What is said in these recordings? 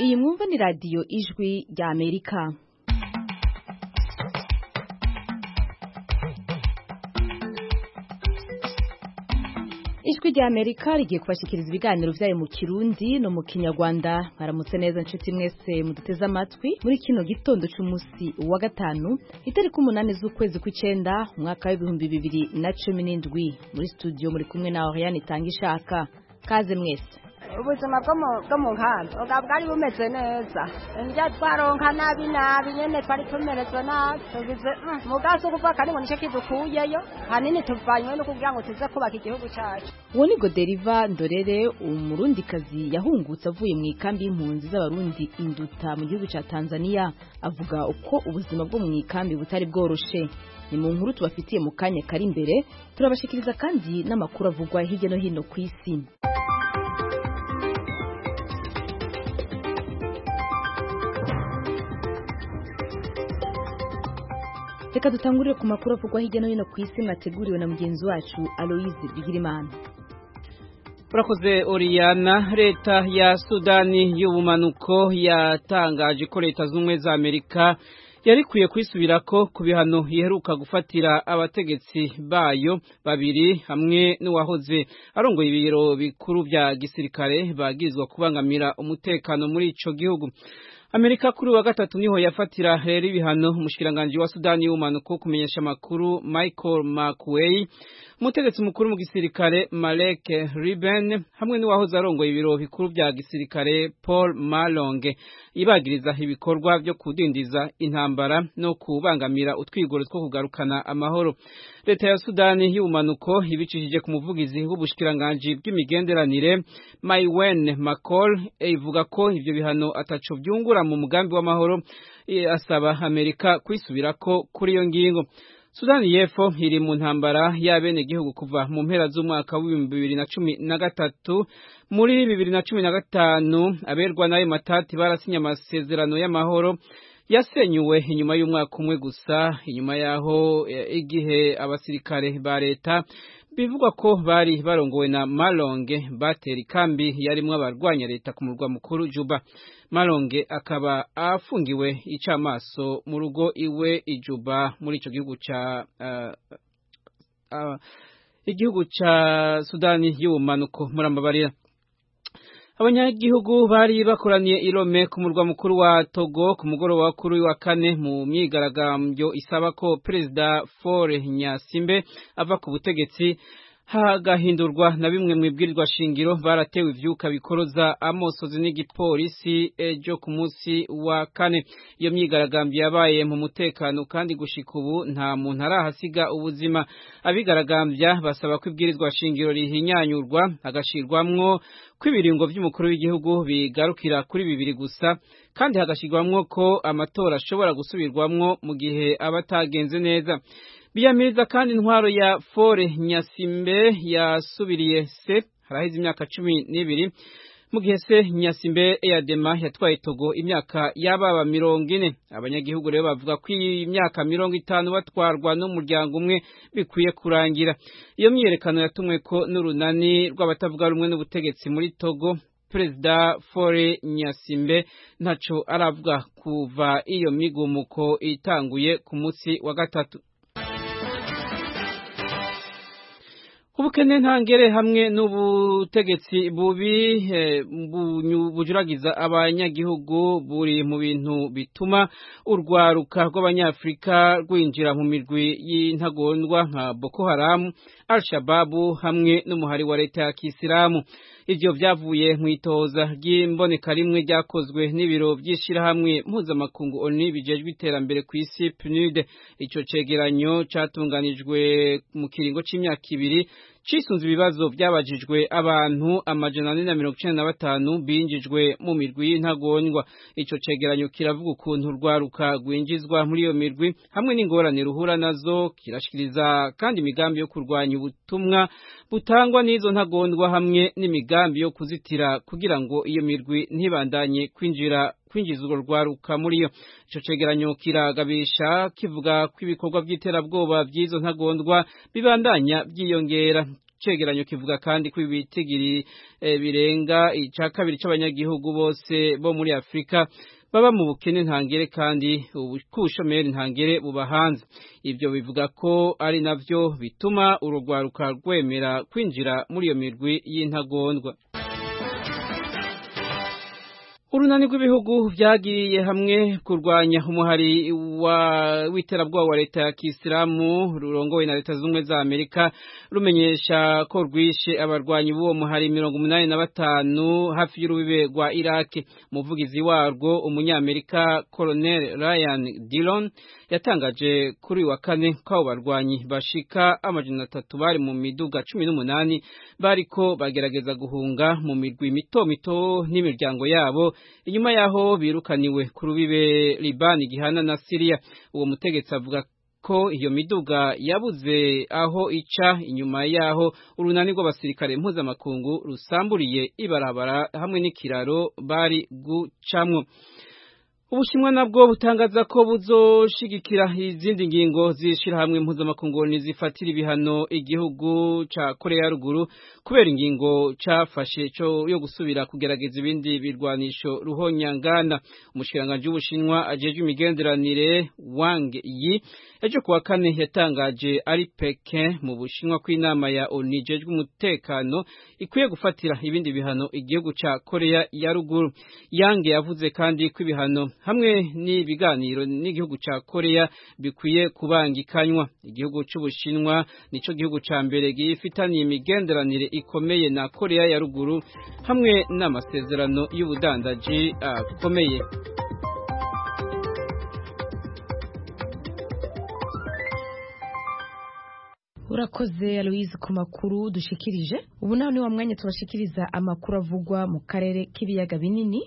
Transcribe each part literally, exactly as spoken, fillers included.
Iyi mwumva ni radiyo ijwi rya Amerika. Ijwi rya Amerika rigiye kubashikiriza ibiganiro vyayo mu Kirundi no mu Kinyarwanda. Baramutse neza nshuti mwese muduteze amatwi muri kino gitondo c'umusi wa gatanu itariki umunani z'ukwezi kw'icenda umwaka w'ibihumbi bibiri na cumi n'indwi. Muri studio muri kumwe na Oriane Itangishaka. Kaze mwese. Ubuzima bwo mu nkambi bwari bumeze neza, njya twaronka nabi nabi nyene twari tumerezwe nabi, tugize mugaso kuva kandi ngo nice kidukuyeyo hanini tuvanywe no kugira ngo tuze kubaka igihugu cyacu. Uwo ni Goderiva Ndorere, umurundikazi yahungutse avuye mu ikambi y'impunzi z'abarundi Induta mu gihugu ca Tanzania, avuga uko ubuzima bwo mu ikambi butari bworoshe. Ni mu nkuru tubafitiye mu kanya kari imbere, turabashikiriza kandi n'amakuru avugwa hirya no hino ku isi. Reka dutangurire ku makuru avugwa hirya no hino ku isi mwateguriwe na mugenzi wacu Aloise Bigirimana. Urakoze Oriana. Leta ya Sudani y'ubumanuko yatangaje ko leta z'ubumwe za Amerika yarikuye kwisubirako ku bihano iheruka gufatira abategetsi bayo babiri hamwe n'uwahoze arongoye ibiro bikuru vya gisirikare bagirizwa kubangamira umutekano muri ico gihugu. Amerika kuri wa gatatu niho yafatira rero ibihano umushikiranganje wa Sudani y'ubumanuko kumenyesha makuru Michael McWay, umutegetsi mukuru mu gisirikare Malek Riben hamwe n'uwahoze arongoye ibiro bikuru vya gisirikare Paul Malonge, ibagiriza ibikorwa byo kudindiza intambara no kubangamira utwigoro two kugarukana amahoro. Leta ya Sudani y'ubumanuko ibicishije ku muvugizi w'ubushikiranganje bw'imigenderanire Maywen Makol ivuga ko ivyo bihano ataco vyungura mu mugambi w'amahoro, asaba Amerika kwisubirako kuri iyo ngingo. Sudani y'Epfo iri mu ntambara y'abene gihugu kuva mu mpera z'umwaka w'ibihumbi bibiri na cumi na gatatu. Muri bibiri na cumi na gatanu aberwa nayo matati barasinya amasezerano y'amahoro yasenyuwe inyuma y'umwaka umwe gusa, inyuma yaho igihe abasirikare ba leta bivugwa ko bari barongowe na Malonge batera ikambi yarimwo abarwanya leta ku murwa mukuru Juba. Malonge akaba afungiwe icamaso mu rugo iwe ijuba muri ico gihugu ca uh, uh, igihugu ca Sudani y'ubumanuko. Murambabarira. Abanyagihugu bari bakoraniye i Lome ku murwa mukuru wa Togo ku mugoroba kuri wa kane mu myigaragambyo isaba ko Perezida Faure Nyasimbe ava ku butegetsi hagahindurwa na bimwe mu ibwirizwa shingiro. Baratewe ivyuka bikoroza amosozi n'igipolisi ejo ku munsi wa kane. Iyo myigaragambyo yabaye mu mutekano kandi gushika ubu nta muntu arahasiga ubuzima. Abigaragambya basaba ko ibwirizwa shingiro rihinyanyurwa hagashirwamwo kw'ibiringo vy'umukuru w'igihugu bigarukira kuri bibiri gusa, kandi hagashirwamwo ko amatora ashobora gusubirwamwo mu gihe abatagenze neza. Biyamiriza kandi intwaro ya Faure Nyasimbe yasubiriye se haraheze imyaka cumi n'ibiri, mu gihe se Nyasimbe Eyadema yatwaye Togo imyaka yababa mirongo ine. Abanyagihugu rero bavuga ko imyaka mirongo itanu batwarwa n'umuryango umwe bikwiye kurangira. Iyo myiyerekano yatumwe ko n'urunani rw'abatavuga rumwe n'ubutegetsi muri Togo. Perezida Faure Nyasimbe ntaco aravuga kuva iyo migumuko itanguye ku munsi wa gatatu. Ubukene ntangere hamwe n'ubutegetsi bubi bujuragiza abanyagihugu buri mu bintu bituma urwaruka rw'abanyafrika rwinjira mu mirwi y'intagondwa nka Boko Haram, Al-Shabaab hamwe n'umuhari wa leta ya Kisilamu. Ivyo vyavuye mu itoza ry'imboneka rimwe ryakozwe n'ibiro vy'ishirahamwe mpuzamakungu O N U bijejwe iterambere ku isi P N U D. Ico cegeranyo catunganijwe mu kiringo c'imyaka ibiri cisunze ibibazo byabajijwe abantu amajana ane na mirongo icenda na batanu binjijwe mu mirwi y'intagondwa. Ico cegeranyo kiravuga ukuntu urwaruka rwinjizwa muri iyo mirwi hamwe n'ingorane ruhura nazo, kirashikiriza kandi imigambi yo kurwanya ubutumwa butangwa n'izo ntagondwa hamwe n'imigambi yo kuzitira kugira ngo iyo mirwi ntibandanye kwinjira kwinjiza urwo rwaruka muri yo. Ico cegeranyo kiragabisha kivuga ko ibikorwa by'iterabwoba by'izo ntagondwa bibandanya byiyongera. cegeranyo kivuga kandi ko ibitigiri e, birenga ica kabiri c'abanyagihugu bose bo muri Afrika baba mu bukene ntangere kandi ubushomeri ntangere buba hanze. Ivyo bivuga ko ari navyo bituma urugwaruka rwemera kwinjira muri iyo mirwi y'intagondwa. Urunani rw'ibihugu vyagiye hamwe kurwanya umuhari wa witerabwoba wa leta ya Kisilamu rurongowe na leta z'ubumwe za Amerika rumenyesha ko rwishe abarwanyi b'uwo muhari mirongo umunani na batanu hafi y'urubibe rwa Iraq. Umuvugizi warwo umunyamerika Colonel Ryan Dillon yatangaje kuri wa kane ko abo barwanyi bashika amajana atatu bari mu miduga cumi n'umunani bariko bagerageza guhunga mu mirwi mito mito n'imiryango yabo inyuma yaho birukaniwe ku rubibe Libani gihana na Syria. Uwo mutegetsi avuga ko iyo miduga yabuze aho ica inyuma yaho urunani rw'abasirikare mpuzamakungu rusamburiye ibarabara hamwe n'ikiraro bari gucamwo. Ubushinwa nabwo butangaza ko buzoshigikira izindi ngingo zishira hamwe mpuzamakungu nizifatira ibihano igihugu ca Korea ya ruguru kubera ingingo cafashe cyo yo gusubira kugerageza ibindi birwanisho ruhonyangana. Umushiranganje w'Ubushinwa ajeje imigenderanire Wang Yi ejo kuwa kane yatangaje ari Pekin mu Bushinwa ko inama ya O N U ijejwe umutekano ikwiye gufatira ibindi bihano igihugu ca Korea ya ruguru. Yang yavuze kandi ko ibihano hamwe n'ibiganiro n'igihugu ca Korea bikwiye kubangikanywa. Igihugu c'Ubushinwa nico gihugu ca mbere gifitaniye imigenderanire ikomeye na Korea ya ruguru hamwe n'amasezerano y'ubudandaji akomeye. Urakoze Aloise ku makuru dushikirije. Ubu naho ni wa mwanya tubashikiriza amakuru avugwa mu karere k'ibiyaga binini.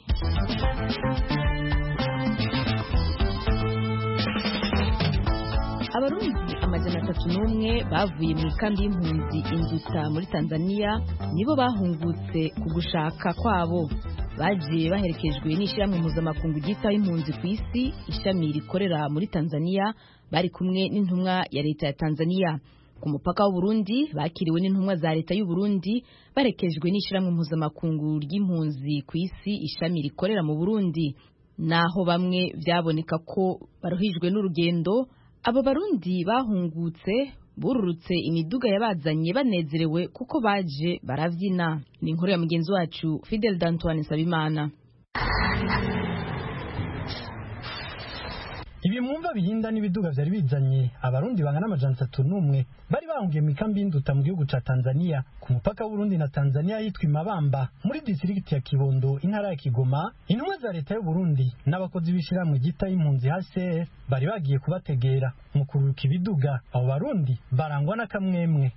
Abarundi amajana atatu n'umwe bavuye mu kambi y'impunzi Induta muri Tanzania nibo bahungutse ku gushaka kwabo. Baje baherekejwe n'ishyirahamwe mpuzamakungu ryitaho impunzi ku isi, ishami rikorera muri Tanzania, bari kumwe n'intumwa ya leta ya Tanzania. Ku mupaka w'u Burundi bakiriwe n'intumwa za leta y'u Burundi barekejwe n'ishyirahamwe mpuzamakungu ry'impunzi ku isi, ishami rikorera mu Burundi. Naho bamwe vyaboneka ko baruhijwe n'urugendo, abo barundi bahungutse bururutse imiduga yabazanye banezerewe kuko baje baravyina. Ni inkuru ya mugenzi wacu Fidel D'Antoine Sabimana. Ibi mwumva bihinda n'ibiduga vyari bizanye abarundi bangana amajana atatu n'umwe bari bahungiye mu kambi y'Induta mu gihugu ca Tanzania ku mupaka w'Urundi na Tanzania yitwa Imabamba muri district ya Kibondo intara ya Kigoma. Intumwa za leta y'u Burundi n'abakozi b'ishiramwe gita impunzi H C R bari bagiye kubategera mu kururuka ibiduga. Abo barundi barangwa na kamwemwe.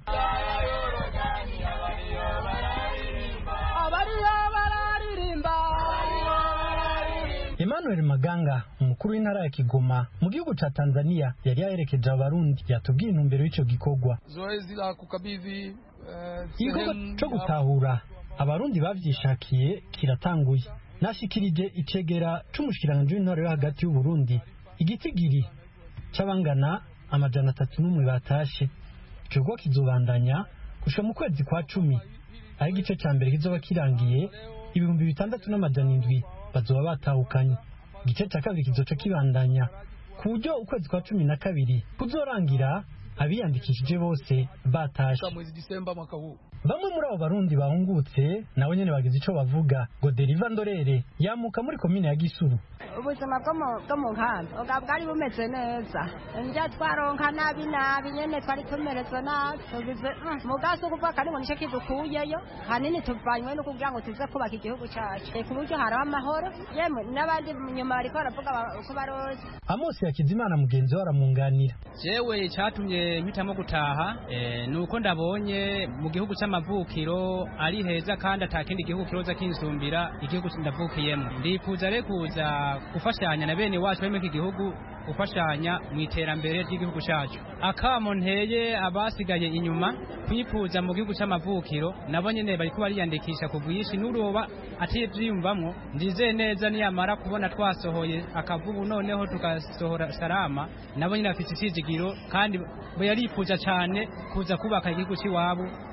Emmanuel Maganga umukuru w'intara ya Kigoma mu gihugu ca Tanzania yari yaherekeje abarundi yatubwiye intumbero y'ico gikorwa. Zoezi la kukabidhi igikorwa co gutahura abarundi bavyishakiye kiratanguye. Nashikirije icegera c'umushikiranganje w'intara yo hagati y'u Burundi igitigiri c'abangana amajana atatu n'umwe batashe. Ico kizobandanya gushika mu kwezi kwa cumi, aho igice ca mbere kizoba kirangiye ibihumbi bitandatu n'amajana indwi bazoba batahukanye. Igice ca kabiri kizoca kibandanya ku buryo ukwezi kwa cumi na kabiri kuzorangira abiyandikishije bose batashe. Bamwe muri abo barundi bahungutse nawe nyene bagize ico bavuga. Goderiva Ndorere yamuka muri komine ya Gisuru. Ubuzima bwo mu nkambi bwari bumeze neza, njya twaronka nabi nabi nyene twari tumerezwa nabi, tugize mugaso kuva kandi ngo nico kidukuyeyo hanini tuvanywe no kugira ngo tuze kubaka igihugu cyacu ku buryo haraho amahoro, yemwe n'abandi nyuma bariko baravuga ko baroze. Amos Yakizimana mugenzi we aramunganira. Jewe cyatumye mpitamo gutaha eh, nuko ndabonye mu gihugu c'amavukiro ari heza kandi atakindi gihugu kiroza kinsumbira igihugu ndavukiyemo. Ndifuza rero kuza gufashanya na bene wacu bemeke igihugu, gufashanya mu iterambere ry'igihugu cyacu. Akamo nteye abasigaye inyuma kwifuza mu gihugu c'amavukiro nabo nyene bari ko bariyandikisha ku bwishi n'uroba ativyiyumvamwo. Ndize neza niyamara kubona twasohoye akavubu noneho tugasohora salama, nabo nyene bafite isizigiro kandi bo yarifuza cyane kuza kubaka igihugu ciwabo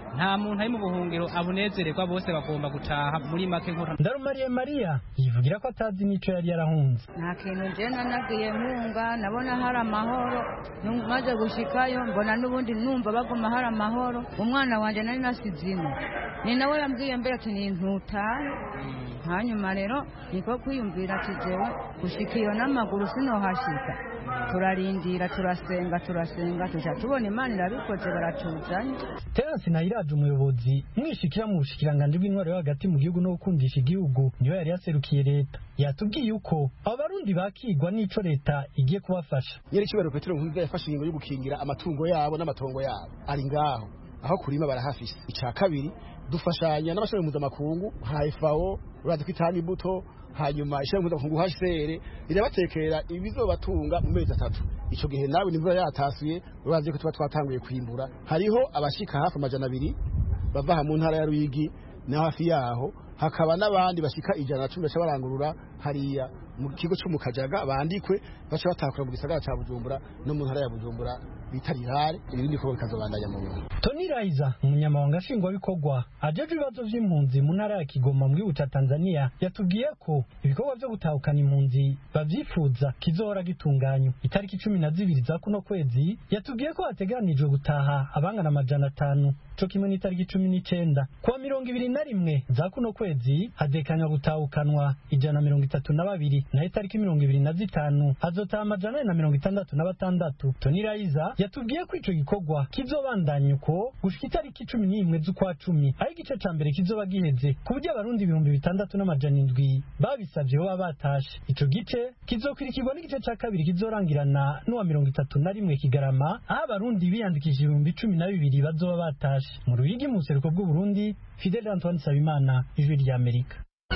nta muntu ari mu buhungiro abunezererwa, bose bagomba gutaha muri make nkora. Ndarumariye Maria yivugira ko atazi nico yari yarahunze. Nta kintu je nanagiye nkunga, nabona hari amahoro, maze gushikayo mbona n'ubundi numva bagoma hari amahoro. Umwana wanje nari nasizimo, ni nawe yambwiye mbere ati ni ntutahe. Hanyuma rero niko kwiyumvira ati jewe gushika iyo n'amaguru sinohashika. Turarindira turasenga turasenga tuja tubona Imana irabikoze baratuzanye. Terence Nayiraje umuyobozi mwishikira mu bushikiranganje bw'intwaro yo hagati mu gihugu no gukundisha igihugu niyo yari yaserukiye leta. Yatubwiye uko abarundi bakigwa n'ico leta igiye kubafasha. Nyeri kibero Petero Nkurunziza yafashe ingingo yo gukingira amatungo yabo n'amatongo yabo ari ngaho aho kurima barahafise. Ica kabiri dufashanya n'abashaka mpuzamakungu nka F A O urazi kwitana imbuto, hanyuma ishaka mpuzamakungu H C R irabatekera ibizobatunga mu mezi atatu. Ico gihe nawe nimvura yatasuye urazi ko tuba twatanguye kwimbura. Hariho abashika hafi amajana abiri bava mu ntara ya Ruyigi na hafi yaho, hakaba n'abandi bashika ijana na cumi baca barangurura hariya mu kigo cyo mu Kajaga bandikwe baca batakura mu gisagara ca Bujumbura no mu ntara ya Bujumbura bitarirare ibindi ko bikazobandanya mu nyuma. Tony Raiza umunyamabanga nshingwabikorwa ajeje ibibazo vy'impunzi mu ntara ya Kigoma mu gihugu ca Tanzania yatubwiye ko ibikorwa vyo gutahukana impunzi bavyifuza kizohora gitunganywa. Itariki cumi na zibiri za kuno kwezi yatubwiye ko hateganijwe gutaha abangana amajana atanu co kimwe n'itariki cumi n'icenda. Kwa mirongo ibiri na rimwe za kuno kwezi hadekanywa gutahukanwa ijana na mirongo itatu na babiri na itariki mirongo ibiri na zitanu hazotaha amajana na mirongo itandatu na batandatu. Tony Raiza yatubwiye ko ico gikorwa kizobandanya uko gushika itariki cumi n'imwe z'ukwa cumi aho igice ca mbere kizoba giheze ku buryo abarundi ibihumbi bitandatu n'amajana indwi babisavye baba batashe. Ico gice kizokurikirwa n'igice ca kabiri kizorangirana n'uwa mirongo itatu na rimwe Kigarama aho abarundi biyandikishije ibihumbi cumi na bibiri bazoba batashe. Mu Ruyigi mu buseruko bw'u Burundi, Fidel Antoine Sabimana, Ijwi rya Amerika.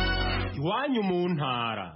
Iwanyu mu ntara.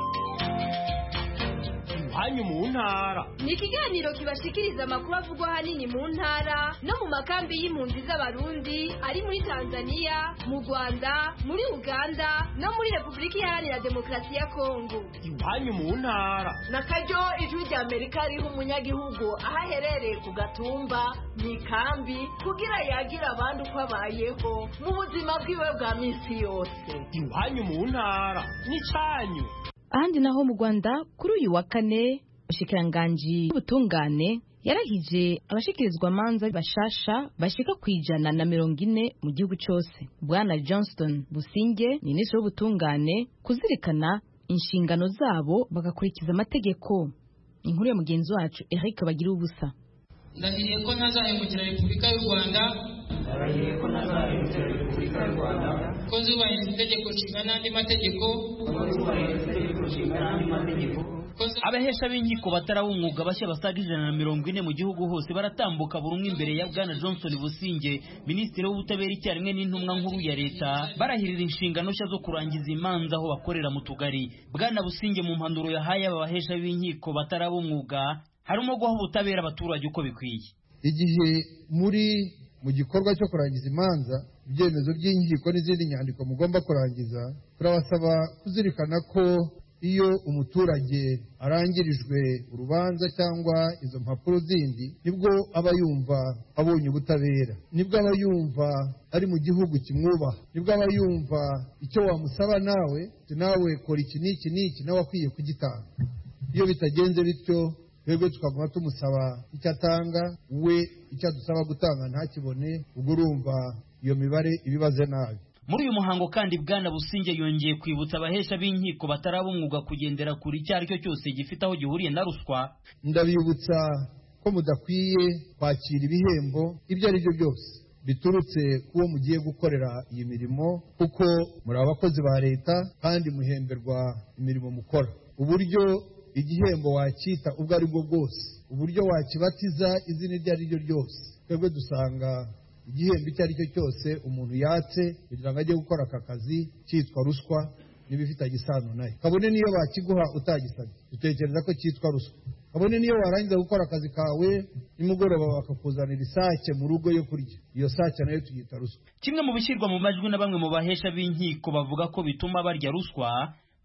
Iwanyu mu ntara ni ikiganiro kibashikiriza amakuru avugwa ahanini mu ntara no mu makambi y'impunzi z'abarundi ari muri Tanzania, mu Rwanda, muri Uganda no muri Repubulika Iharanira Demokarasi ya Kongo. Iwanyu mu ntara na karyo Ijwi rya Amerika riha umunyagihugu aho aherereye ku gatumba mu ikambi kugira yagira abandi uko abayeho mu buzima bwiwe bwa minsi yose. Iwanyu mu ntara ni canyu. Ahandi naho mu Rwanda kuri uyu wa kane umushikiranganji w'ubutungane yarahije abashikirizwa amanza bashasha bashika kwijana na mirongo ine mu gihugu cyose. Bwana Johnston Businge minisitiri w'ubutungane kuzirikana inshingano zabo bagakurikiza amategeko. Inkuru ya mugenzi wacu Eric Bagira ubusa. Ndahiriye ko ntazahemukira Repubulika y'u Rwanda. Ndahiriye ko ntazahemukira Repubulika y'u Rwanda. Ko nzubahiriza itegeko nshinga n'andi mategeko. Ko nzubahiriza itegeko nshinga n'andi mategeko. Abahesha b'inkiko batarabumwuga bashya basaga ijana na mirongo ine mu gihugu hose baratambuka buri umwe imbere ya Bwana Johnson Businge minisitiri w'ubutabera icyarimwe n'intumwa nkuru ya leta barahirira inshingano nshya zo kurangiza imanza aho bakorera mu tugari. Bwana Businge mu mpanuro yahaye aba bahesha b'inkiko batarabumwuga harimo guha ubutabera abaturage uko bikwiye. Igihe muri mu gikorwa cyo kurangiza imanza ibyemezo by'inkiko n'izindi nyandiko mugomba kurangiza, turabasaba kuzirikana ko iyo umuturage arangirijwe urubanza cyangwa izo mpapuro zindi nibwo aba yumva abonye ubutabera, nibwo aba yumva ari mu gihugu kimwubaha, nibwo aba yumva icyo wamusaba nawe nawe kora iki n'iki n'iki nawe akwiye kugitanga. Iyo bitagenze bityo twebwe tukaguma tumusaba icyo atanga, we icyo adusaba gutanga ntakibone, ubwo urumva iyo mibare ibibaze nabi. Muri uyu muhango kandi Bwana Businge yongeye kwibutsa abahesha b'inkiko batarabumwuga kugendera kuri icyo ari cyo cyose gifite aho gihuriye na ruswa. Ndabibutsa ko mudakwiye kwakira ibihembo ibyo ari byo byose biturutse kuwo mugiye gukorera iyi mirimo, kuko muri abakozi ba leta kandi muhemberwa imirimo mukora. Uburyo igihembo wakita ubwo ari bwo bwose, uburyo wakibatiza izina iryo ari ryo ryose, twebwe dusanga igihembo icyo ari cyo cyose umuntu yatse kugira ngo ajye gukora aka kazi cyitwa ruswa n'ibifitanye isano nayo. Kabone niyo bakiguha utagisabye dutekereza ko cyitwa ruswa. Kabone niyo warangiza gukora akazi kawe nimugoroba bakakuzanira isake mu rugo yo kurya, iyo sake nayo tuyita ruswa. Kimwe mu bishyirwa mu majwi na bamwe mu bahesha b'inkiko bavuga ko bituma barya ruswa,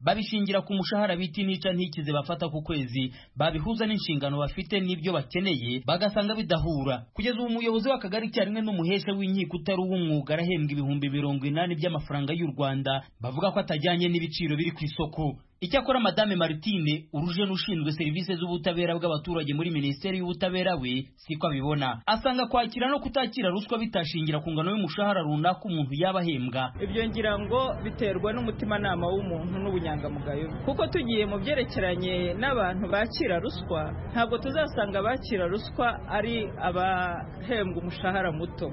babishingira ku mushahara biti nica ntikize bafata ku kwezi, babihuza n'inshingano bafite n'ibyo bakeneye bagasanga bidahura. Kugeza ubu umuyobozi w'akagari cyarimwe n'umuhesha w'inkiko utari uw'umwuga arahembwa ibihumbi mirongo inani by'amafaranga y'u Rwanda, bavuga ko atajyanye n'ibiciro biri ku isoko. Icyakora Madame Martine Urujeni ushinzwe serivisi z'ubutabera bw'abaturage muri Minisiteri y'Ubutabera we siko abibona. Asanga kwakira no kutakira ruswa bitashingira ku ngano y'umushahara runaka umuntu yaba ahembwa. Ibyo ngira ngo biterwa n'umutimanama w'umuntu n'ubunyangamugayo, kuko tugiye mu byerekeranye n'abantu bakira ruswa, ntabwo tuzasanga bakira ruswa ari abahembwa umushahara muto,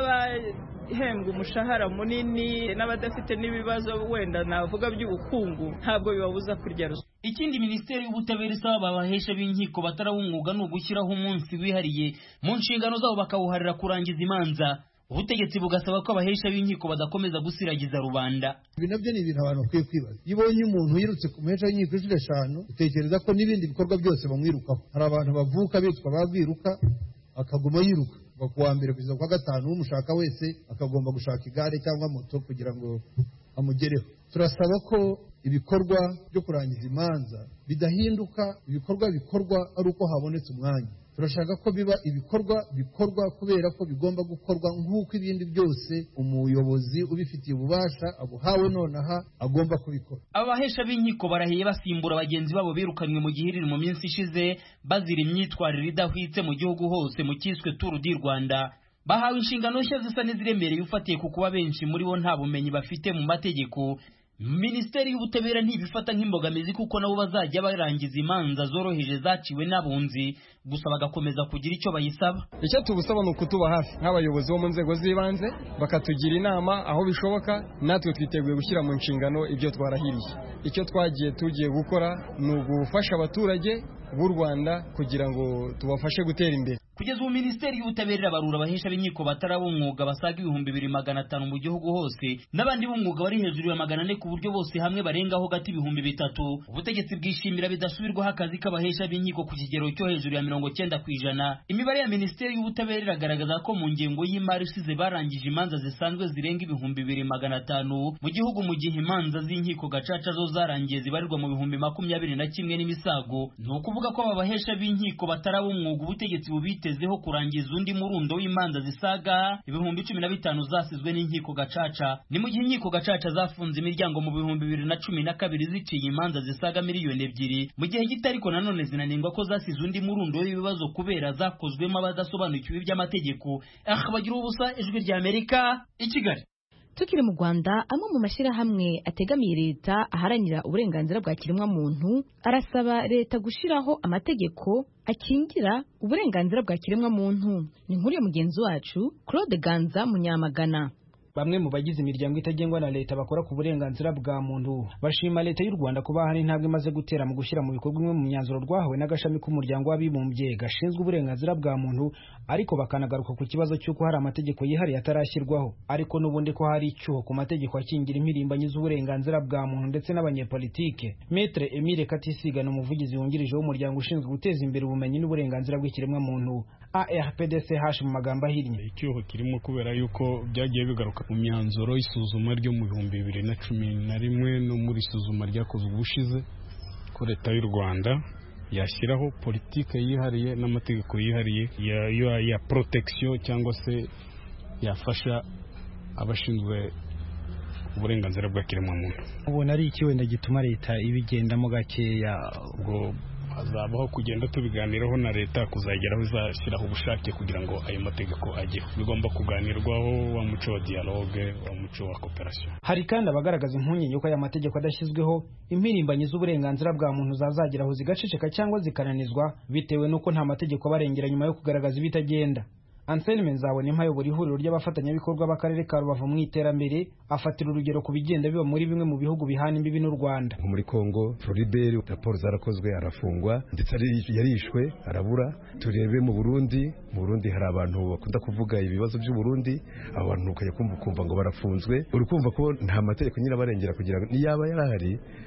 n'abahembwa umushahara munini, n'abadafite n'ibibazo wenda navuga by'ubukungu, ntabwo bibabuza kurya ruswa. Ikindi Minisiteri y'Ubutabera isaba abahesha b'inkiko batarawumwuga ni ugushyiraho umunsi wihariye mu nshingano zabo bakawuharira kurangiza imanza. Ubutegetsi bugasaba ko abahesha b'inkiko badakomeza gusiragiza rubanda. Ibi nabyo ni ibintu abantu bakwiye kwibaza. Iyo ubonye umuntu yirutse ku muhesha w'inkiko inshuro eshanu, utekereza ko n'ibindi bikorwa byose bamwirukaho. Hari abantu bavuka bitwa babwiruka akaguma yiruka kuwa mbere kugeza kwa gatanu, umushaka wese akagomba gushaka igare cyangwa moto kugira ngo amugereho. Turasaba ko ibikorwa byo kurangiza imanza bidahinduka ibikorwa bikorwa ari uko habonetse umwanya. Turashaka ko biba ibikorwa bikorwa kubera ko bigomba gukorwa nk'uko ibindi byose umuyobozi ubifitiye ububasha abuhawe nonaha agomba kubikora. Abahesha b'inkiko barahiye basimbura bagenzi babo birukanywe mu gihiriri mu minsi ishize bazira imyitwarire idahwitse mu gihugu hose mu cyiswe Tour du Rwanda. Bahawe inshingano nshya zisa n'iziremereye ufatiye ku kuba benshi muri bo nta bumenyi bafite mu mategeko. Minisiteri y'Ubutabera ntibifata nk'imbogamizi kuko nabo bazajya barangiza imanza zoroheje zaciwe n'abunzi, gusa bagakomeza kugira icyo bayisaba. Icyo tubusaba ni ukutuba hafi nk'abayobozi bo mu nzego z'ibanze, bakatugira inama aho bishoboka, natwe twiteguye gushyira mu nshingano ibyo twarahiriye. Icyo twagiye tugiye gukora ni ugufasha abaturage b'u Rwanda kugira ngo tubafashe gutera imbere. Kugeza ubu Minisiteri y'Ubutabera barura abahesha b'inkiko batarabumwuga basaga ibihumbi bibiri magana atanu mu gihugu hose, n'abandi b'umwuga bari hejuru ya magana ane ku buryo bose hamwe barengaho gati ibihumbi bitatu. Ubutegetsi bwishimira bidasubirwaho akazi k'abahesha b'inkiko ku kigero cyo hejuru ya mirongo cyenda ku ijana. Imibare ya Minisiteri y'Ubutabera iragaragaza ko mu ngengo y'imari isize barangije imanza zisanzwe zirenga ibihumbi bibiri magana atanu mu gihugu, mu gihe imanza z'inkiko gacaca zo zarangiye zibarirwa mu bihumbi makumyabiri na kimwe n'imisago. Ni ukuvuga ko aba bahesha b'inkiko batarabumwuga ubutegetsi bubite tezeho kurangiza undi murundo w'imanza zisaga ibihumbi cumi na bitanu zasizwe n'inkiko gacaca. Ni mu gihe inkiko gacaca zafunze imiryango mu bihumbi bibiri na cumi na kabiri ziciye imanza zisaga miliyoni ebyiri, mu gihe gito ariko nanone zinanengwa ko zasize undi murundo w'ibibazo kubera zakozwemo abadasobanukiwe iby'amategeko. Ah, bagira ubusa, Ijwi rya Amerika, i Kigali. Tukiri mu Rwanda, amwe mu mashyirahamwe ategamiye leta aharanira uburenganzira bwa kiremwa muntu arasaba leta gushiraho amategeko akingira uburenganzira bwa kiremwa muntu. Ni nkuru ya mugenzi wacu Claude Ganza Munyamagana. Bamwe mu bagize imiryango itagengwa na leta bakora ku burenganzira bwa muntu bashima leta y'u Rwanda kuba hari intambwe imaze gutera mu gushyira mu bikorwa imwe mu myanzuro rwahawe n'agashami k'umuryango w'abibumbye gashinzwe uburenganzira bwa muntu, ariko bakanagaruka ku kibazo cy'uko hari amategeko yihariye atarashyirwaho, ariko n'ubundi ko hari icyuho ku mategeko akingira impirimbanyi z'uburenganzira bwa muntu ndetse n'abanyepolitike. Maître Emile Katisiga ni umuvugizi wungirije w'umuryango ushinzwe guteza imbere ubumenyi n'uburenganzira bw'ikiremwa muntu A R P D C H mu magambo ahinnye. Icyuho kirimo kubera yuko byagiye bigaruka mu myanzuro y'isuzuma ryo mu bihumbi bibiri na cumi na rimwe no muri isuzuma ryakozwe ubushize ko leta y'u Rwanda yashyiraho politike yihariye n'amategeko yihariye ya, ya, ya protection cyangwa se yafasha abashinzwe uburenganzira bwa kiremwamuntu. Ubona ari iki wenda gituma leta ibigendamo gakeya? Ubwo hazabaho kugenda tubiganiraho na leta kuzageraho izashyiraho ubushake kugira ngo ayo mategeko ajyeho. Bigomba kuganirwaho wa muco wa dialogue, wa muco wa cooperation. Hari kandi abagaragaza impungenge yuko aya mategeko adashyizweho impirimbanyi z'uburenganzira bwa muntu zazageraho zigaceceka cyangwa zikananizwa bitewe n'uko nta mategeko abarengera nyuma yo kugaragaza ibitagenda. Anselme Nzabona impayobora ihuriro ry'abafatanyabikorwa b'akarere ka Rubavu mu iterambere afatira urugero ku bigenda biba muri bimwe mu bihugu bihana imbibi n'u Rwanda. Muri Kongo Floribert raporo zarakozwe arafungwa ndetse yarishwe arabura. Turebe mu Burundi, mu Burundi hari abantu bakunda kuvuga ibibazo by'u Burundi, abantu ukajya kumva kumva ngo barafunzwe, uri kumva ko nta mategeko nyine barengera kugira ngo niyaba yarahari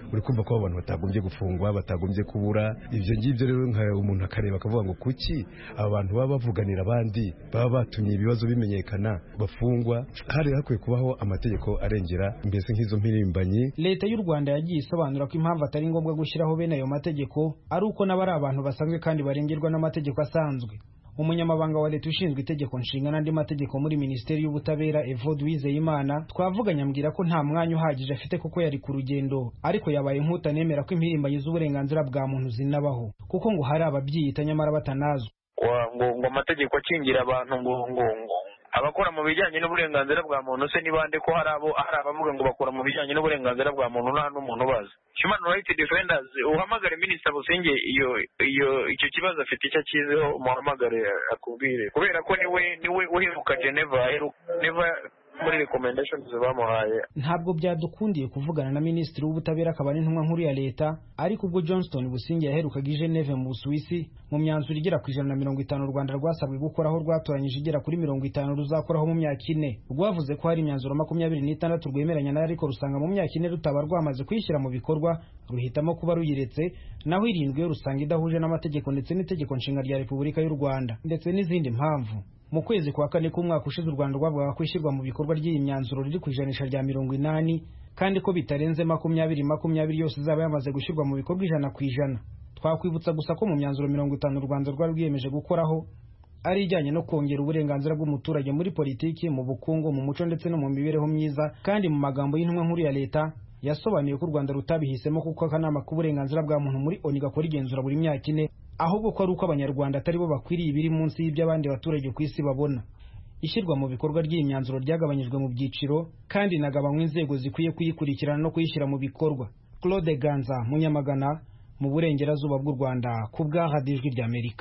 uri kumva ko abantu batagombye gufungwa batagombye kubura ivyo ngivyo rero nka umuntu akareba akavuga ngo kuki aba bantu baba bavuganira abandi baba batumye ibibazo bimenyekana bafungwa hari hakwiye kubaho amategeko arengera mbese nk'izo mpirimbanyi. Leta y'u Rwanda yagiye isobanura ko impamvu atari ngombwa gushyiraho bene ayo mategeko ari uko n'abari abantu basanzwe kandi barengerwa n'amategeko asanzwe. Umunyamabanga wa leta ushinzwe itegeko nshinga n'andi mategeko muri Minisiteri y'Ubutabera Evode Uwizeyimana twavuganye ambwira ko nta mwanya uhagije afite kuko yari ku rugendo ariko yabaye inkuta nemera ko impirimbanyi z'uburenganzira bwa muntu zinabaho kuko ngo hari ababyiyita nyamara batanazwe ngo ngo amategeko akingira abantu ngo ngo ngo abakora mu bijyanye n'uburenganzira bwa muntu se nibande ko hari abo hari abavuga ngo bakora mu bijyanye n'uburenganzira bwa muntu nta n'umuntu bazi. Human Rights Defenders uhamagare Minister Busingye iyo iyo icyo kibazo afite icyo akizeho umuhamagare akubwire kubera ko niwe niwe uheruka Geneva Geneva muri recommendations bamuhaye. Ntabwo byadukundiye kuvugana na Minisitiri w'Ubutabera akaba n'intumwa nkuru ya leta ariko ubwo Johnston Busingye yaherukaga i Geneve mu Busuwisi mu myanzuro igera ku ijana na mirongo itanu u Rwanda rwasabwe gukoraho rwatoranyije igera kuri mirongo itanu ruzakoraho mu myaka ine. Rwavuze ko hari imyanzuro makumyabiri n'itandatu rwemeranya nayo ariko rusanga mu myaka ine rutaba rwamaze kuyishyira mu bikorwa ruhitamo kuba ruyiretse naho irindwi yo rusanga idahuje n'amategeko ndetse n'itegeko nshinga rya Repubulika y'u Rwanda ndetse n'izindi mpamvu. Mu kwezi kwa kane k'umwaka ushize u Rwanda rwavugaga ko ishyirwa mu bikorwa ry'iyi myanzuro riri ku ijanisha rya mirongo inani kandi ko bitarenze makumyabiri makumyabiri yose izaba yamaze gushyirwa mu bikorwa ijana ku ijana. Twakwibutsa gusa ko mu myanzuro mirongo itanu u Rwanda rwari rwiyemeje gukoraho ari ijyanye no kongera uburenganzira bw'umuturage muri politiki, mu bukungu, mu muco ndetse no mu mibereho myiza kandi mu magambo y'intumwa nkuru ya leta yasobanuye ko u Rwanda rutabihisemo kuko akanama k'uburenganzira bwa muntu muri O N U gakora igenzura buri myaka ine ahubwo ko ari uko abanyarwanda atari bo bakwiriye ibiri munsi y'iby'abandi baturage ku isi babona. Ishyirwa mu bikorwa ry'iyi myanzuro ryagabanyijwe mu byiciro kandi inagabanywa inzego zikwiye kuyikurikirana no kuyishyira mu bikorwa. Claude Ganza Munyamagana mu burengerazuba bw'u Rwanda ku bwa Radio Ijwi ry'Amerika.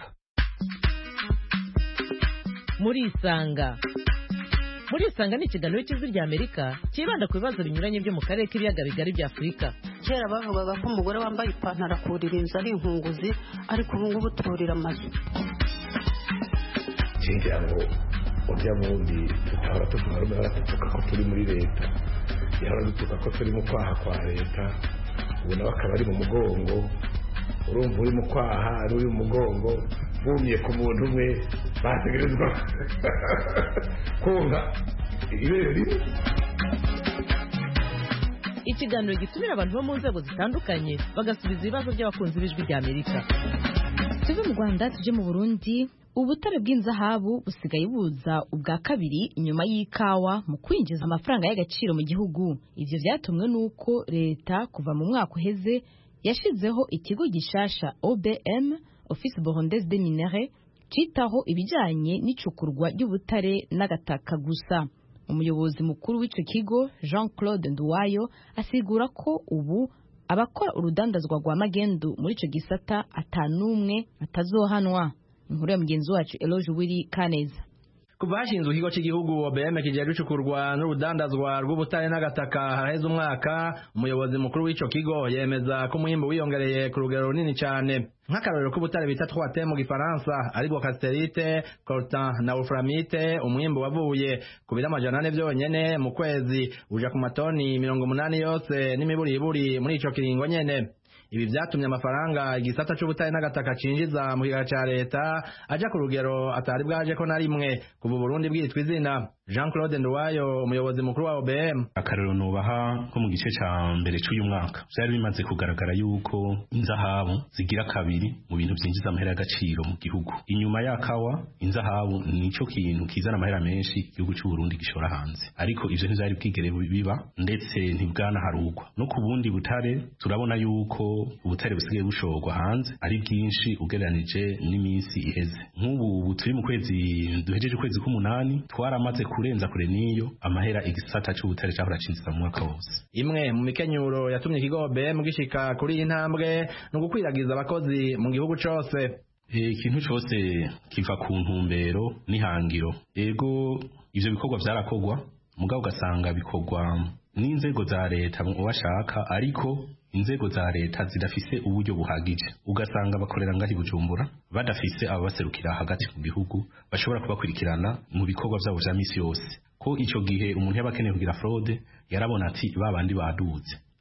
Muri Isanga Muri Isanga ni ikiganiro cy'Ijwi ry'Amerika kibanda ku bibazo binyuranye byo mu karere k'ibiyaga bigari bya Afurika. Kera bavugaga ko umugore wambaye ipantaro akurira inzu ari inkunguzi ariko ubu ngubu turira amazu. Kingira ngo ujya mundi tutahora tuvuga tuvuga ko turi muri leta yahora dutuka ko turi mu kwaha kwa leta ubu nawe akaba ari mu mugongo urumva uri mu kwaha ari uri mu mugongo bumye ku muntu umwe bategerezwa konka ibere rimwe. Ikiganiro gitumira abantu bo mu nzego zitandukanye bagasubiza ibibazo by'abakunzi b'Ijwi ry'Amerika. Tuve mu Rwanda tuje mu Burundi. Ubutare bw'inzahabu busigaye buza ubwa kabiri inyuma y'ikawa mu kwinjiza amafaranga y'agaciro mu gihugu. Ivyo vyatumwe nuko leta kuva mu mwaka uheze yashizeho ikigo gishasha O B M Office Burundaise des Minéraux citaho ibijanye n'icukurwa ry'ubutare n'agataka gusa. Umuyobozi mukuru w'ico kigo Jean Claude Nduwayo asigura ko ubu abakora urudandazwa rwa magendu muri ico gisata atanumwe atazohanwa. Inkuru ya mugenzi wacu Eloge Wiri Kaneza. Kuva hashinzwe ikigo cy'igihugu O B M kigiye gucukurwa n'urudandazwa rw'ubutare n'agataka haraheze umwaka, umuyobozi mukuru w'ico kigo yemeza ko umuhimbo wiyongereye ku rugero runini cyane. Nk'akarorero k'ubutare bita trois T mu gifaransa aribwo casterite, coltan na wolframite, umwimbo wavuye ku biro amajana ane byonyene mu kwezi uja ku matoni mirongo umunani yose n'imiburiburi muri ico kiringo nyene. Ibi vyatumye amafaranga igisata c'ubutare n'agataka cinjiza mu kigega ca leta aja ku rugero atari bwaje ko na rimwe kuva Burundi bwitwa izina. Jean Claude Nduwayo umuyobozi mukuru wa O B M. Akarero nubaha ko mu gice ca mbere c'uyu mwaka vyari bimaze kugaragara yuko inzahabu zigira kabiri mu bintu vyinjiza amahera y'agaciro mu gihugu. Inyuma y'akawa inzahabu nico kintu kizana amahera menshi igihugu c'u Burundi gishora hanze. Ariko ivyo ntivyari bwigere biba ndetse ntibwana harugwa. No ku bundi butare turabona yuko ubutare busigaye bushorwa hanze ari bwinshi ugereranije n'iminsi iheze. Nk'ubu turi mu kwezi duhejeje kwezi k'umunani twaramaze kurenza kure niyo amahera igisata c'ubutare cyahora cinjiza mu mwaka wose. Imwe mu mikenyuro yatumye ikigo O B M gishika kuri iyi ntambwe no gukwiragiza abakozi mu gihugu cose. Ikintu cyose kiva ku ntumbero n'ihangiro. Ego ivyo bikorwa vyarakogwa mugabo ugasanga bikorwa n'inzego za leta ubashaka ariko inzego za leta zidafise uburyo buhagije ugasanga bakorera ngahi Bujumbura badafise abaserukira hagati mu gihugu bashobora kubakurikirana mu bikorwa byabo vya misi yose ko ico gihe umuntu yabakeneye kugira fraude yarabona ati babandi baduze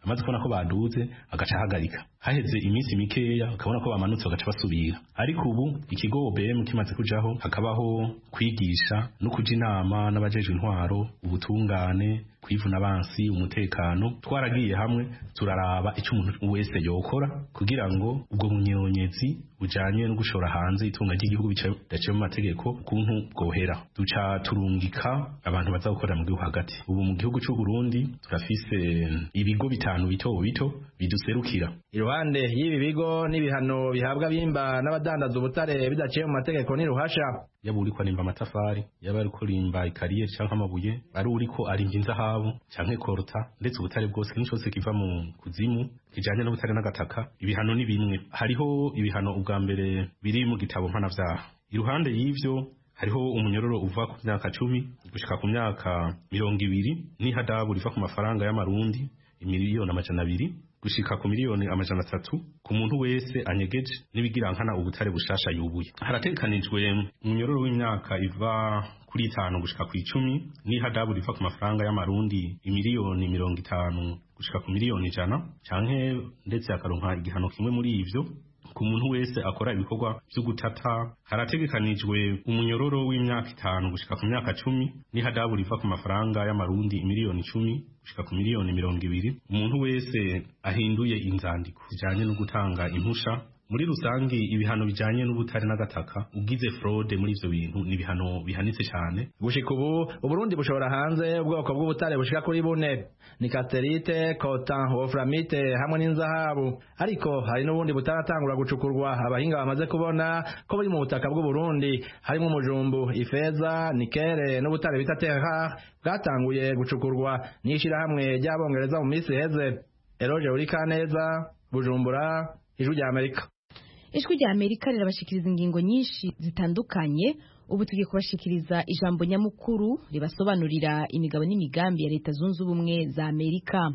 amaze kubona ko baduze agaca ahagarika haheze iminsi mikeya akabona ko bamanutse bagaca basubira ariko ubu ikigo O B M kimaze kujaho hakabaho kwigisha no kuja inama n'abajejwe intwaro ubutungane kwivuna abansi umutekano twaragiye hamwe turaraba icyo umuntu wese yokora kugira ngo ubwo bunyonyezi bujanye no gushora hanze itunga ry'igihugu bidaciye mu mategeko kuntu bwohera duca turungika abantu bazagukorera mu gihugu hagati ubu mu gihugu cy'u Burundi turafise ibigo bitanu bito bito biduserukira iruhande y'ibi bigo n'ibihano bihabwa bimba n'abadandaza ubutare bidaciye mu mategeko ni ruhasha yaba uriko arimba amatafari yaba ariko rimba ikariyeri canke amabuye ari uriko arimba inzahabu canke korota ndetse ubutare bwose kintu cyose kiva mu kuzimu kijanye n'ubutare n'agataka ibihano ni bimwe hariho ibihano ubwa mbere biri mu gitabo mpanavyaha iruhande y'ivyo hariho umunyororo uva ku myaka cumi gushika ku myaka mirongo ibiri n'ihadabu riva ku mafaranga y'amarundi imiliyoni amajana abiri gushika ku miliyoni amajana atatu ku muntu wese anyegeje n'ibigirankana ubutare bushasha yubuye haratekanijwe umunyororo w'imyaka iva kuri itanu gushika ku icumi n'ihadabu riva ku mafaranga y'amarundi imiliyoni mirongo itanu gushika ku miliyoni ijana canke ndetse akaronka igihano kimwe muri ivyo ku muntu wese akora ibikorwa byo gutata harategekanijwe umunyororo w'imyaka itanu gushika ku myaka cumi n'ihadabu riva ku mafaranga y'amarundi imiliyoni icumi gushika ku miliyoni mirongo ibiri umuntu wese ahinduye inzandiko zijanye no gutanga impusha muri rusangi ibihano bijanye n'ubutare n'agataka ugize fraude muri ivyo bintu ni ibihano bihanitse cyane gushika ubu Uburundi bushobora hanze ubwoko bw'ubutare bushika kuri bune ni casterite coltan wolframite hamwe n'inzahabu ariko hari n'ubundi butaratangura gucukurwa abahinga bamaze kubona ko buri mu butaka bw'u Burundi harimo umujumbu ifeza nikere n'ubutare bita terre bwatanguye gucukurwa n'ishira hamwe ry'abongereza mu minsi heze Eroge Urikaneza Bujumbura Ijwi rya Amerika Ijwi rya Amerika rirabashikiriza ingingo nyinshi zitandukanye ubu tugiye kubashikiriza ijambo nyamukuru ribasobanurira imigabo n'imigambi ya Leta Zunze Ubumwe za Amerika.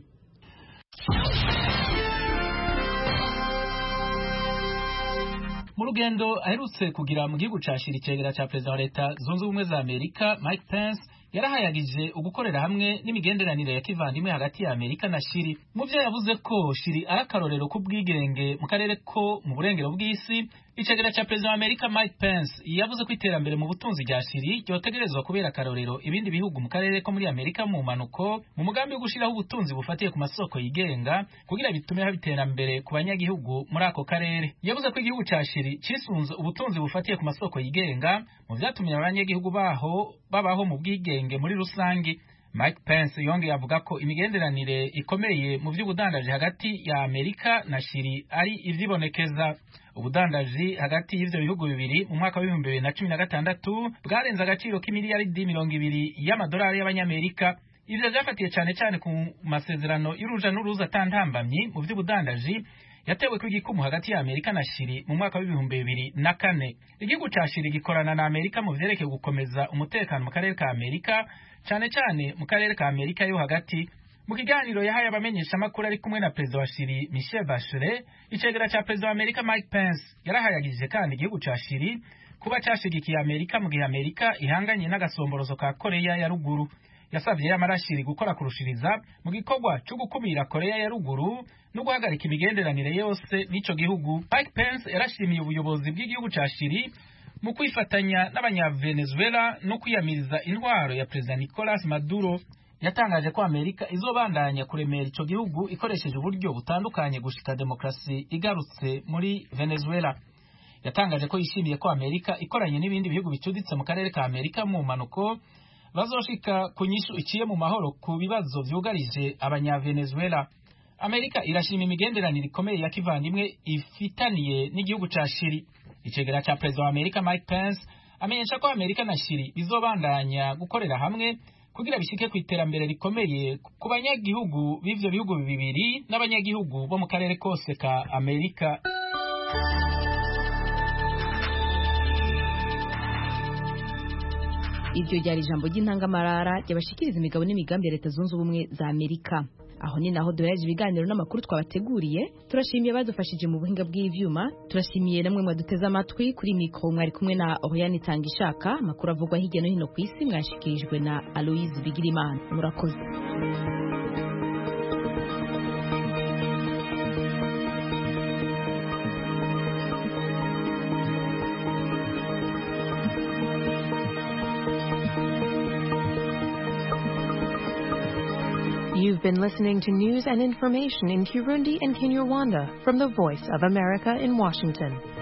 Mu rugendo aherutse kugira mu gihugu ca Chili cegera ca Perezida wa Leta Zunze Ubumwe za Amerika Mike Pence yarahayagije ugukorera hamwe n'imigenderanire ya kivandimwe hagati ya Amerika na Chili. Mu byo yavuze ko Chili ari akarorero k'ubwigenge mu karere ko mu burengero bw'isi, icegera ca Perezida wa Amerika Mike Pence yavuze ko iterambere mu butunzi rya Chili ryotegerezwa kubera akarorero ibindi bihugu mu karere ko muri Amerika mu manuko mu mugambi wo gushiraho ubutunzi bufatiye ku masoko yigenga kugira bitume haba iterambere ku banyagihugu muri ako karere. Yavuze ko igihugu ca Chili cisunze ubutunzi bufatiye ku masoko yigenga mu vyatumye abanyagihugu baho babaho mu bwigenge muri rusangi. Mike Pence yongeye avuga ko imigenderanire ikomeye mu by'ubudandaji hagati ya Amerika na Chili ari ivyibonekeza. Ubudandaji hagati y'ivyo bihugu bibiri mu mwaka wa ibihumbi bibiri na cumi na gatandatu bwarenze agaciro k'imiliyaridi mirongo ibiri y'amadolari y'abanyamerika. Ivyo vyafatiye cane cane ku masezerano y'uruja n'uruza atantambamye mu by'ubudandaji yatewe ku igikumu hagati ya Amerika na Chili mu mwaka wa ibihumbi bibiri na kane. Igihugu ca Chili gikorana na Amerika mu vyerekeye gukomeza umutekano mu karere ka Amerika, cane cane mu karere ka Amerika yo hagati. Mu kiganiro yahaye abamenyesha makuru ari kumwe na Perezida wa Chili Michelle Bachelet, icegera ca Perezida wa Amerika Mike Pence yarahayagije kandi igihugu ca Chili kuba cashigikiye Amerika mu gihe Amerika ihanganye n'agasomborozo ka Korea ya ruguru. Yasavye y'amarashiri gukora kurushiriza mu gikorwa cyo gukumira Korea ya ruguru no guhagarika imigenderanire yose n'ico gihugu. Mike Pence yarashimiye ubuyobozi bw'igihugu ca Chili mu kwifatanya n'abanyavenezuela no kwiyamiriza intwaro ya Perezida Nicolas Maduro. Yatangaje ko Amerika izobandanya kuremera ico gihugu ikoresheje uburyo butandukanye gushika demokrasi igarutse muri Venezuela. Yatangaje ko yishimiye ko Amerika ikoranye n'ibindi bihugu bicuditse mu karere ka Amerika mu manuko bazoshika ku nyishu iciye mu mahoro ku bibazo vyugarije abanyavenezuela. Amerika irashima imigenderanire ikomeye ya kivandimwe ifitaniye n'igihugu ca Chili. Icegera ca Perezida wa Amerika Mike Pence amenyesha ko Amerika na Chili bizobandanya gukorera hamwe kugira bishike ku iterambere rikomeye ku banyagihugu b'ivyo bihugu bibiri n'abanyagihugu bo mu karere kose ka Amerika. Iryo ryari ijambo ry'intangamarara ryabashikiriza imigabo n'imigambi ya Leta Zunze Ubumwe za Amerika. Aho ni naho duhereje ibiganiro n'amakuru twabateguriye. Turashimiye badufashije mu buhinga bw'ivyuma. Turashimiye namwe mwaduteze amatwi kuri mikro mwari kumwe na Oriane Tangishaka. Amakuru avugwa hirya no hino ku isi mwashikirijwe na Aloise Bigirimana. Murakoze. You've been listening to news and information in Kirundi and Kinyarwanda from the Voice of America in Washington.